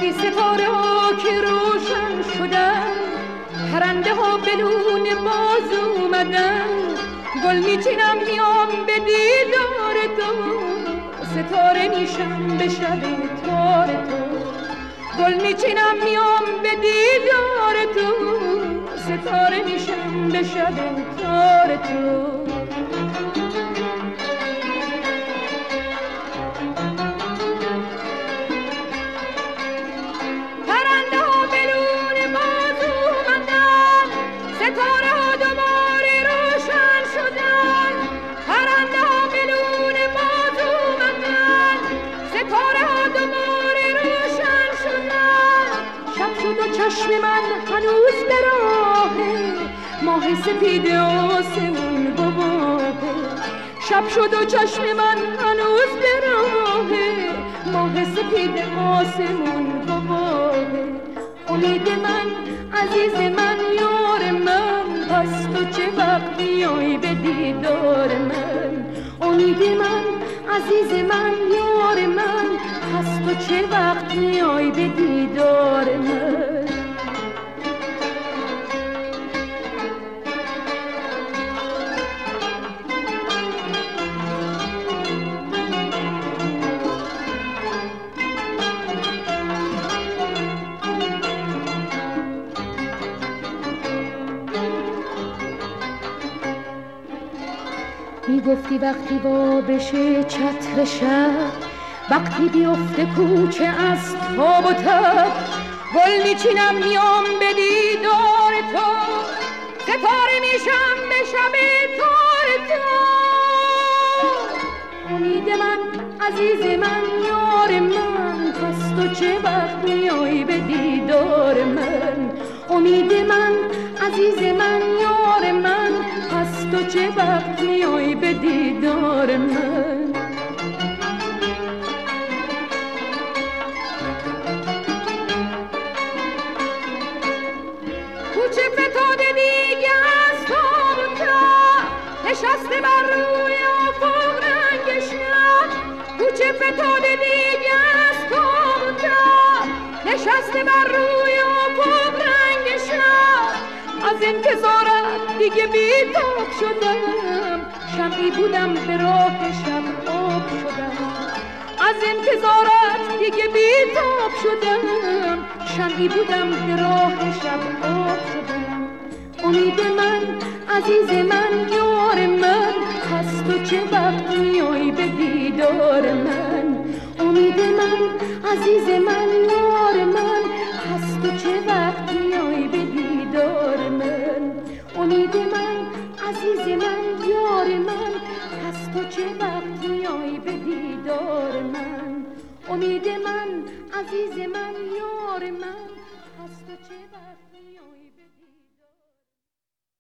ای ستاره ها که روشن شدن، پرنده ها بدون باز اومدن، گل میچینم میام به دیدار تو، ستاره میشم به شب تار تو، گل میچینم میام به دیدار تو، ستاره میشم به شب تار تو. پرنده ها بدون باز اومدن، ستاره ها دوباره روشن شدن، پرنده ها بدون باز اومدن، ستاره ها دوباره روشن شدن. شب شد و چشم من هنوز به راهه، ماه سپید آسمون گواهه. شب شد و چشم من هنوز به راهه، ماه سپید آسمون گواهه. امید من عزیز من یار من، پس تو چه وقت میای به دیدار من. امید من عزیز من یار من، پس تو چه وقت میای به دیدار من. میگفتی وقتی وا بشه چتر شب، وقتی بیفته کوچه از تاب و تب، گل میچینم میام به دیدار تو، ستاره میشم به شب تار تو. امید من عزیز من یار من، پس تو چه وقت میای به دیدار من. امید من عزیز من یار من، پس تو چه وقت میای به دیدار من. کوچه فتاده دیگه از تاب و تب، نشسته بر روی افق رنگ شب. کوچه فتاده دیگه از تاب و تب، نشسته بر روی افق رنگ شب. از انتظارت دیگه بی‌تاب شدم، شمعی بودم به راه شب آب شدم. از انتظارت دیگه بی‌تاب شدم، شمعی بودم به راه شب آب شدم. امید من عزیز من یار من، پس تو چه وقت میای به دیدار من. امید من عزیز من یار من، پس تو چه وقت میای به دیدار من. امید من عزیز من یار من، پس تو چه وقت میای به دیدار من. امید من عزیز من یار من، پس تو چه وقت